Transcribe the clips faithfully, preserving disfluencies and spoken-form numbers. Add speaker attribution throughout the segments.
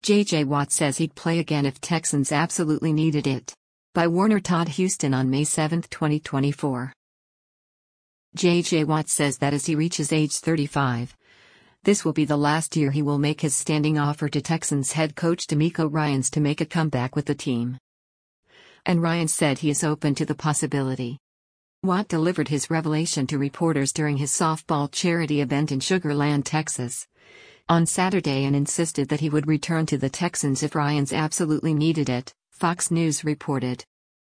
Speaker 1: J J. Watt says he'd play again if Texans absolutely needed it. By Warner Todd Houston on May seventh, twenty twenty-four. J J. Watt says that as he reaches age thirty-five, this will be the last year he will make his standing offer to Texans head coach DeMeco Ryans to make a comeback with the team. And Ryans said he is open to the possibility. Watt delivered his revelation to reporters during his softball charity event in Sugar Land, Texas, on Saturday and insisted that he would return to the Texans if Ryans absolutely needed it, Fox News reported.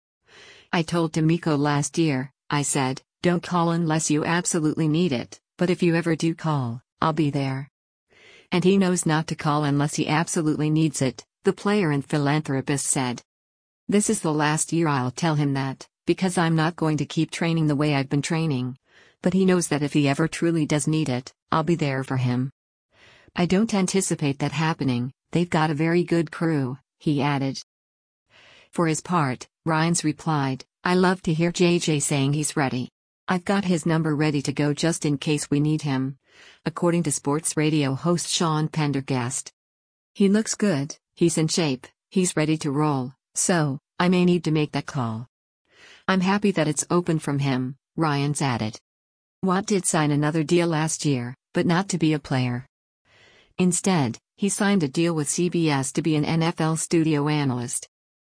Speaker 1: I told DeMeco last year, I said, don't call unless you absolutely need it, but if you ever do call, I'll be there. And he knows not to call unless he absolutely needs it, the player and philanthropist said. This is the last year I'll tell him that, because I'm not going to keep training the way I've been training. But he knows that if he ever truly does need it, I'll be there for him. I don't anticipate that happening, they've got a very good crew, he added. For his part, Ryans replied, I love to hear J J saying he's ready. I've got his number ready to go just in case we need him, according to sports radio host Sean Pendergast. He looks good, he's in shape, he's ready to roll, so, I may need to make that call. I'm happy that it's open from him, Ryans added. Watt did sign another deal last year, but not to be a player. Instead, he signed a deal with C B S to be an N F L studio analyst.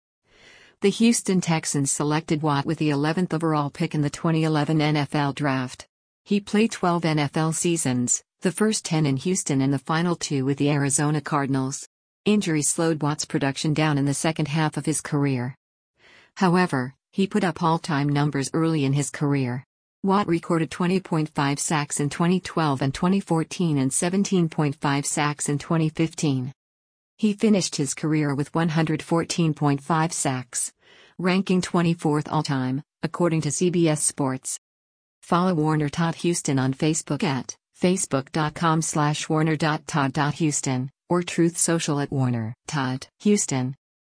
Speaker 1: The Houston Texans selected Watt with the eleventh overall pick in the twenty eleven N F L Draft. He played twelve N F L seasons, the first ten in Houston and the final two with the Arizona Cardinals. Injury slowed Watt's production down in the second half of his career. However, he put up all-time numbers early in his career. Watt recorded twenty point five sacks in twenty twelve and twenty fourteen and seventeen point five sacks in twenty fifteen. He finished his career with one hundred fourteen point five sacks, ranking twenty-fourth all-time, according to C B S Sports. Follow Warner Todd Houston on Facebook at facebook.com slash warner.todd.houston or Truth Social at Warner Todd Houston.